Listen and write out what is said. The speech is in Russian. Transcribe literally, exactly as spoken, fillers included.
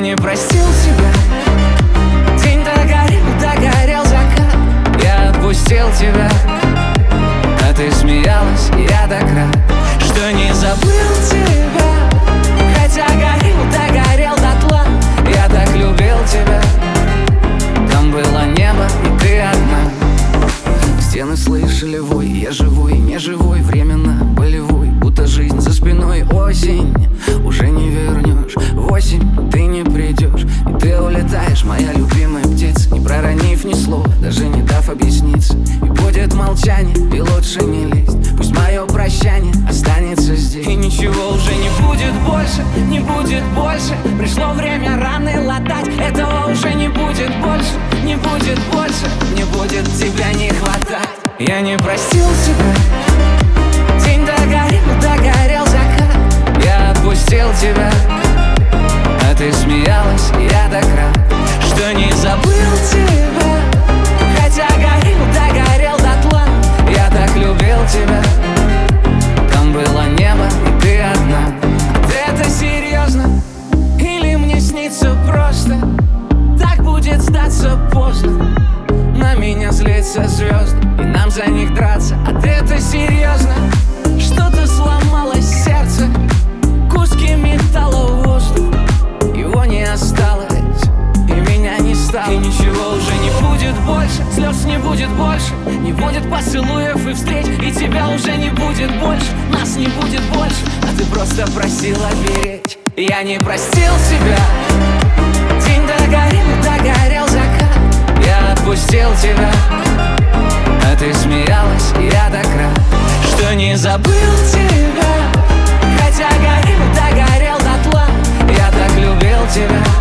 не простил себя. День догорел, догорел закат. Я отпустил тебя, а ты смеялась, я так рад, что не забыл тебя. Хотя горел, догорел дотла. Я так любил тебя. Там было небо, и ты одна. Стены слышали вой, я живой, не живой, временно болевой, будто жизнь за спиной. Осень, уже не вернешь, в осень ты не придешь, и ты улетаешь, моя любимая птица, не проронив ни слова, даже не дав объясниться. И будет молчание, и лучше не лезть, пусть мое прощание останется здесь. И ничего уже не будет больше, не будет больше. Пришло время раны латать, этого уже не будет больше, не будет больше, не будет тебя не хватать. Я не простил тебя. День догорел, догорел закат. Я отпустил тебя, а ты смеялась, я так рад, что не забыл тебя. Хотя горел, догорел дотла. Я так любил тебя. Там было небо, и ты одна. Ты это серьезно? Или мне снится просто? Так будет сдаться поздно. На меня злятся звезды, и нам за них драться. А ты это серьезно? Что-то сломалось сердце, куски металла в воздух. Его не осталось, и меня не стало. И ничего уже не будет больше, слез не будет больше, не будет поцелуев и встреч, и тебя уже не будет больше, нас не будет больше, а ты просто просила беречь. Я не простил себя. День догорел, догорел закат. Я отпустил тебя, а ты смеялась, я так рад, что не забыл тебя. Хотя горел, догорел дотла. Я так любил тебя.